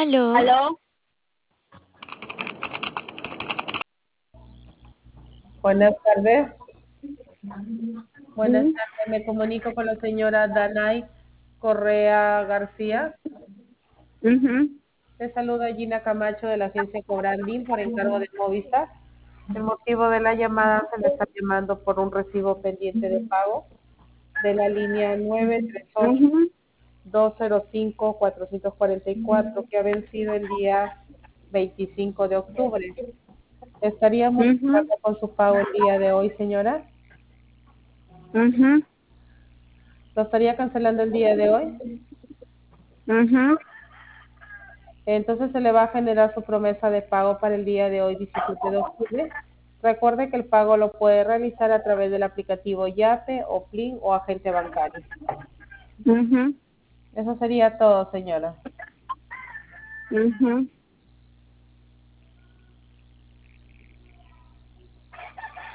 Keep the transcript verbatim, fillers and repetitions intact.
Aló. ¿Aló? Buenas tardes. Buenas Sí. tardes. Me comunico con la señora Danay Correa García. Mhm. Te saluda Gina Camacho de la agencia Cobrandín por encargo de Movistar. El motivo de la llamada se le está llamando por un recibo pendiente de pago de la línea nueve tres ocho Mhm. dos cero cinco cuatro cuatro cuatro que ha vencido el día veinticinco de octubre. ¿Estaríamos de Mhm. acuerdo con su pago el día de hoy, señora? Mhm. ¿Lo estaría cancelando el día de hoy? Mhm. Entonces se le va a generar su promesa de pago para el día de hoy, diecisiete de octubre. Recuerde que el pago lo puede realizar a través del aplicativo Yape o Plin o agente bancario. Mhm. Eso sería todo, señora. Mhm.